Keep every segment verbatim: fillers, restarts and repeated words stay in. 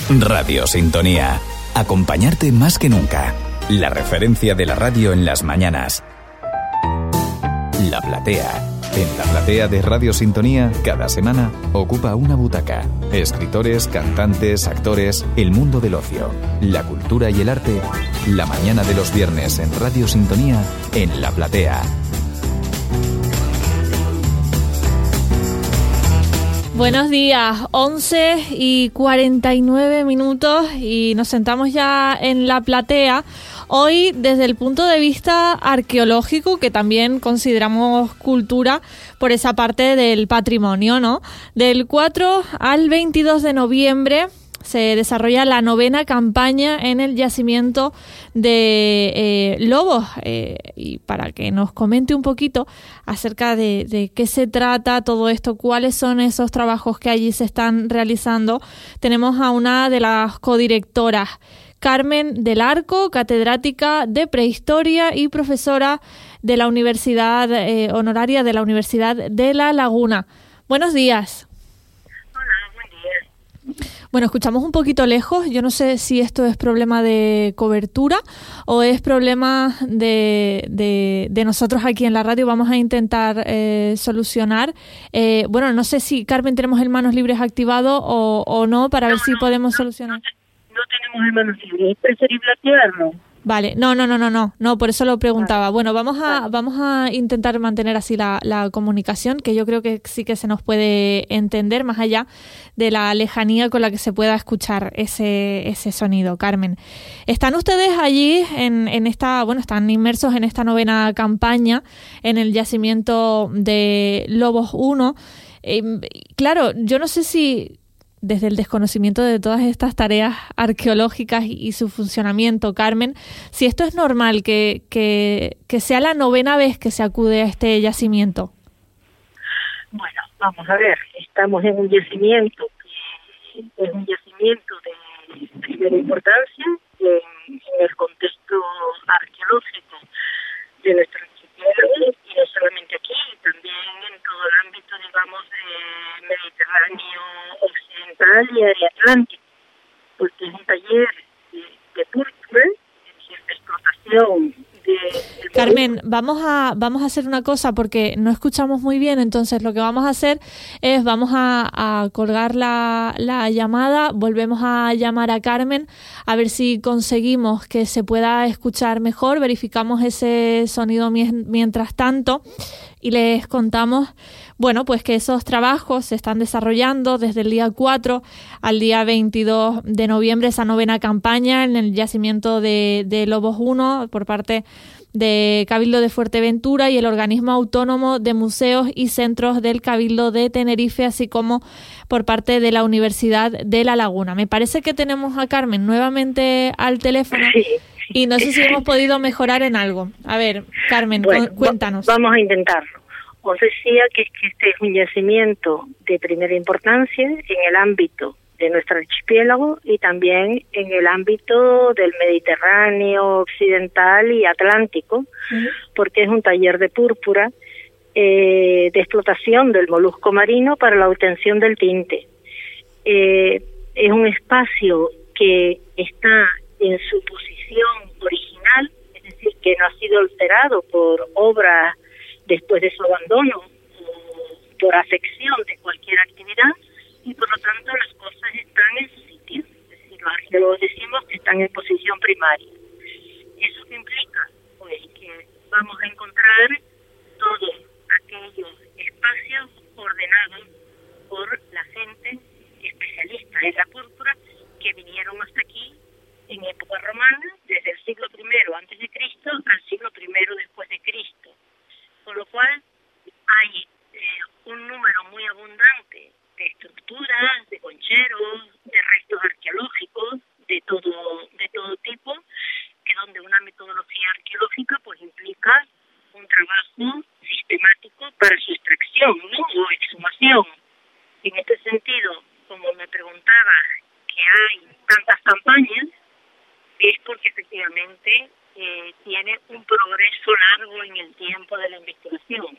Radio Sintonía. Acompañarte más que nunca. La referencia de la radio en las mañanas. La Platea. En la Platea de Radio Sintonía, cada semana ocupa una butaca. Escritores, cantantes, actores, el mundo del ocio, la cultura y el arte. La mañana de los viernes en Radio Sintonía, en La Platea. Buenos días, once y cuarenta y nueve minutos y nos sentamos ya en La Platea. Hoy desde el punto de vista arqueológico, que también consideramos cultura por esa parte del patrimonio, ¿no? Del cuatro al veintidós de noviembre se desarrolla la novena campaña en el yacimiento de eh, Lobos. Eh, y para que nos comente un poquito acerca de, de qué se trata todo esto, cuáles son esos trabajos que allí se están realizando, tenemos a una de las codirectoras, Carmen del Arco, catedrática de Prehistoria y profesora de la Universidad eh, Honoraria de la Universidad de La Laguna. Buenos días. Hola, buen día. Bueno, escuchamos un poquito lejos. Yo no sé si esto es problema de cobertura o es problema de, de, de nosotros aquí en la radio. Vamos a intentar eh, solucionar. Eh, bueno, no sé si, Carmen, tenemos el Manos Libres activado o, o no para no, ver si no, podemos no, solucionar. No, no tenemos el Manos Libres. ¿Es preferible activarlo? Vale, no, no, no, no, no, no, por eso lo preguntaba. Vale. Bueno, vamos a, vale. vamos a intentar mantener así la, la comunicación, que yo creo que sí que se nos puede entender más allá de la lejanía con la que se pueda escuchar ese, ese sonido. Carmen, ¿están ustedes allí en, en esta, bueno, están inmersos en esta novena campaña en el yacimiento de Lobos uno? Eh, claro, yo no sé si desde el desconocimiento de todas estas tareas arqueológicas y, y su funcionamiento, Carmen, si esto es normal, que, que, que sea la novena vez que se acude a este yacimiento. Bueno, vamos a ver, estamos en un yacimiento que es un yacimiento de primera importancia en, en el contexto arqueológico de nuestro archipiélago, y no solamente aquí, también en todo el ámbito, digamos, de Mediterráneo occidental y área atlántica, porque es un taller de, de púrpura, es decir, de explotación de... Carmen, vamos a vamos a hacer una cosa porque no escuchamos muy bien, entonces lo que vamos a hacer es vamos a, a colgar la, la llamada, volvemos a llamar a Carmen a ver si conseguimos que se pueda escuchar mejor, verificamos ese sonido mientras tanto y les contamos, bueno, pues que esos trabajos se están desarrollando desde el día cuatro al día veintidós de noviembre, esa novena campaña en el yacimiento de, de Lobos uno por parte de Cabildo de Fuerteventura y el Organismo Autónomo de Museos y Centros del Cabildo de Tenerife, así como por parte de la Universidad de La Laguna. Me parece que tenemos a Carmen nuevamente al teléfono sí, y no sé si hemos podido mejorar en algo. A ver, Carmen, bueno, cu- cuéntanos. Vamos a intentarlo. Os decía que, que este es un yacimiento de primera importancia en el ámbito de nuestro archipiélago y también en el ámbito del Mediterráneo occidental y atlántico, uh-huh. porque es un taller de púrpura eh, de explotación del molusco marino para la obtención del tinte. Eh, es un espacio que está en su posición original, es decir, que no ha sido alterado por obras después de su abandono o por afección de cualquier actividad, y por lo tanto las cosas están en su sitio, es decir, los arqueólogos decimos que están en posición primaria. ¿Eso qué implica? Pues que vamos a encontrar todos aquellos espacios ordenados por la gente especialista en la púrpura que vinieron hasta aquí en época romana, desde el siglo primero antes de Cristo al siglo primero después de Cristo, con lo cual hay eh, un número muy abundante de estructuras, de concheros, de restos arqueológicos, de todo de todo tipo, que donde una metodología arqueológica pues implica un trabajo sistemático para su extracción, ¿no? O exhumación. En este sentido, como me preguntaba, que hay tantas campañas, es porque efectivamente eh, tiene un progreso largo en el tiempo de la investigación.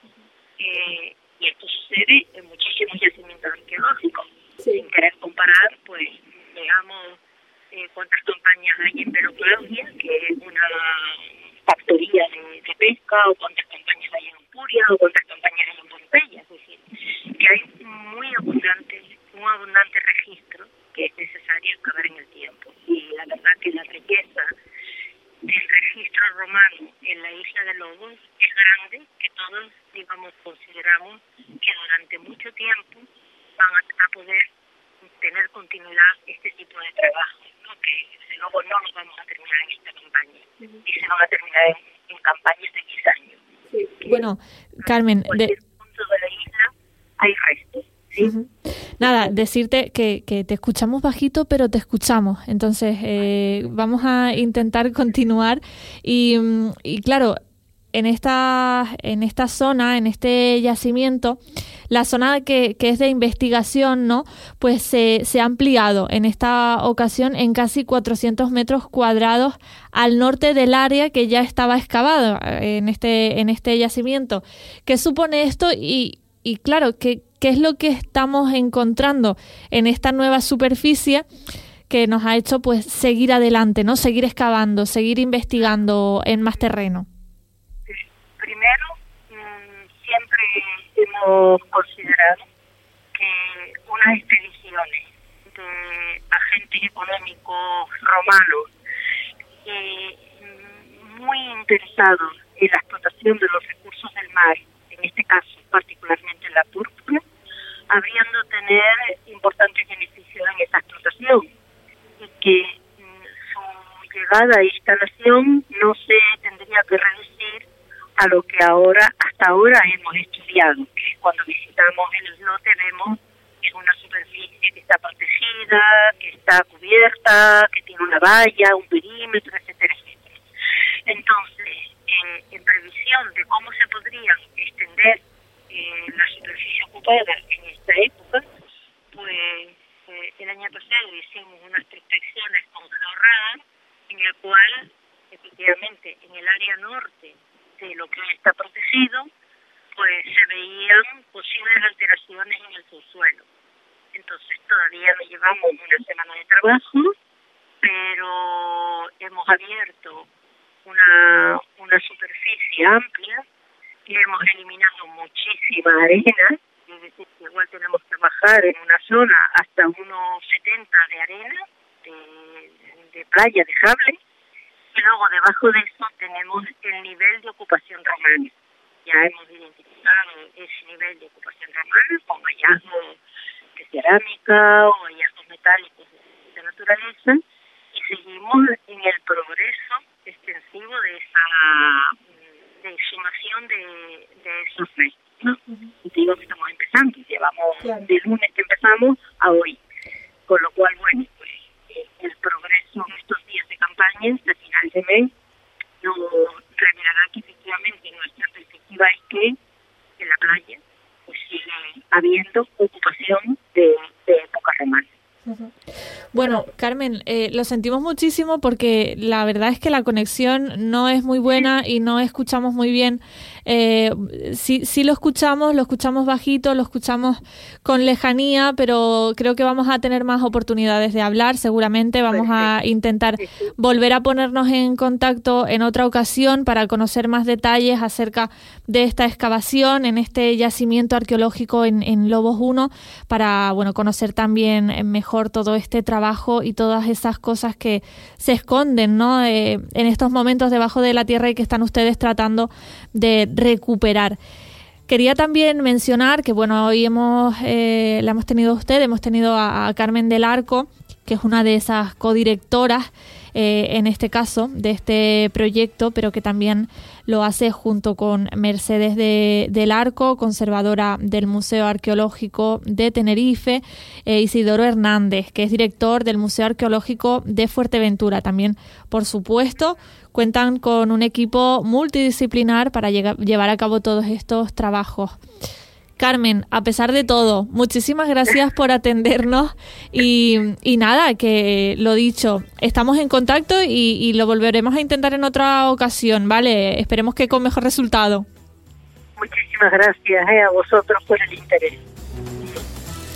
Eh, y esto sucede en muchísimos yacimientos arqueológicos. Sí. Sin querer comparar, pues, veamos eh, cuántas campañas hay en Vero Claudia, que es una factoría de, de pesca, o cuántas campañas hay en Ampuria, o cuántas campañas hay en Pompeya. Es decir, que hay muy abundante, un abundante registro que es necesario acabar en el tiempo. Y la verdad que la riqueza del registro romano en la isla de Lobos es grande, que todos, digamos, consideramos que durante mucho tiempo van a, a poder tener continuidad este tipo de trabajo, ¿no? Que luego no nos vamos a terminar en esta campaña, y se van a terminar en, en campañas de diez años. Sí. Bueno, Carmen, en cualquier de... punto de la isla hay restos. ¿Sí? Uh-huh. Nada, decirte que, que te escuchamos bajito, pero te escuchamos. Entonces, eh, vamos a intentar continuar. Y, y claro, en esta, en esta zona, en este yacimiento, la zona que, que es de investigación, ¿no? Pues se, se ha ampliado en esta ocasión en casi cuatrocientos metros cuadrados al norte del área que ya estaba excavado en este, en este yacimiento. ¿Qué supone esto? Y, y claro, ¿qué, qué es lo que estamos encontrando en esta nueva superficie que nos ha hecho pues seguir adelante, ¿no? Seguir excavando, seguir investigando en más terreno? Primero, siempre hemos considerado que unas expediciones de agentes económicos romanos eh, muy interesados en la explotación de los recursos del mar, en este caso particularmente la púrpura, habrían de tener importantes beneficios en esa explotación, y que mm, su llegada a instalación no se tendría que reducir a lo que ahora, hasta ahora hemos estudiado, que cuando visitamos el islote vemos que es una superficie que está protegida, que está cubierta, que tiene una valla, un perímetro, etcétera, etcétera. Entonces, en, en previsión de cómo se podría extender eh, la superficie ocupada en esta época, pues eh, el año pasado hicimos unas prospecciones con georradar, en el cual, efectivamente, en el área norte de lo que está protegido, pues se veían posibles alteraciones en el subsuelo. Entonces todavía no llevamos una semana de trabajo, pero hemos abierto una, una superficie amplia y hemos eliminado muchísima arena, es decir, que igual tenemos que bajar en una zona hasta unos setenta de arena, de, de playa dejable. Y luego debajo de eso tenemos el nivel de ocupación romana. Ya hemos identificado ese nivel de ocupación romana con hallazgos de cerámica o hallazgos metálicos de, de naturaleza, y seguimos en el progreso extensivo de esa de exhumación de, de esos restos, ¿no? Y te digo que estamos empezando, llevamos claro. de lunes que empezamos a hoy, con lo cual, bueno, pues el progreso en estos días de campaña, hasta final de mes, nos revelará que efectivamente nuestra perspectiva es que en la playa pues sigue habiendo ocupación de, de época romana. Uh-huh. Bueno, Carmen, eh, lo sentimos muchísimo porque la verdad es que la conexión no es muy buena y no escuchamos muy bien. Eh, sí, sí lo escuchamos, lo escuchamos bajito, lo escuchamos con lejanía, pero creo que vamos a tener más oportunidades de hablar. Seguramente vamos a intentar volver a ponernos en contacto en otra ocasión para conocer más detalles acerca de esta excavación en este yacimiento arqueológico en, en Lobos uno, para bueno conocer también mejor todo este trabajo y todas esas cosas que se esconden, ¿no? Eh, en estos momentos debajo de la tierra y que están ustedes tratando de recuperar. Quería también mencionar que, bueno, hoy hemos eh, la hemos tenido a usted, hemos tenido a, a Carmen del Arco, que es una de esas codirectoras, eh, en este caso, de este proyecto, pero que también lo hace junto con Mercedes de, del Arco, conservadora del Museo Arqueológico de Tenerife, e Isidoro Hernández, que es director del Museo Arqueológico de Fuerteventura. También, por supuesto, cuentan con un equipo multidisciplinar para llegar, llevar a cabo todos estos trabajos. Carmen, a pesar de todo, muchísimas gracias por atendernos y, y nada, que lo dicho, estamos en contacto y, y lo volveremos a intentar en otra ocasión, ¿vale? Esperemos que con mejor resultado. Muchísimas gracias eh, a vosotros por el interés.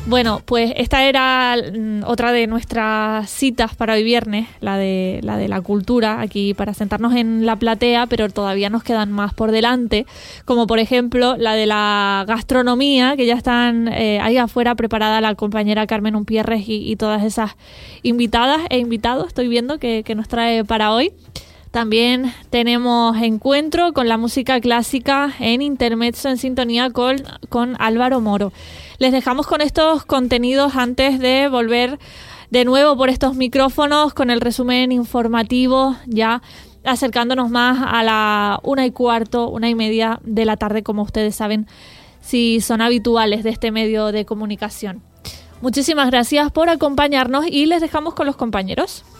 Bueno, pues esta era mm, otra de nuestras citas para hoy viernes, la de la de la cultura, aquí para sentarnos en la platea, pero todavía nos quedan más por delante, como por ejemplo la de la gastronomía, que ya están eh, ahí afuera preparada la compañera Carmen Umpierres y, y todas esas invitadas e invitados, estoy viendo que, que nos trae para hoy. También tenemos encuentro con la música clásica en Intermezzo en sintonía con, con Álvaro Moro. Les dejamos con estos contenidos antes de volver de nuevo por estos micrófonos con el resumen informativo, ya acercándonos más a la una y cuarto, una y media de la tarde, como ustedes saben, si son habituales de este medio de comunicación. Muchísimas gracias por acompañarnos y les dejamos con los compañeros.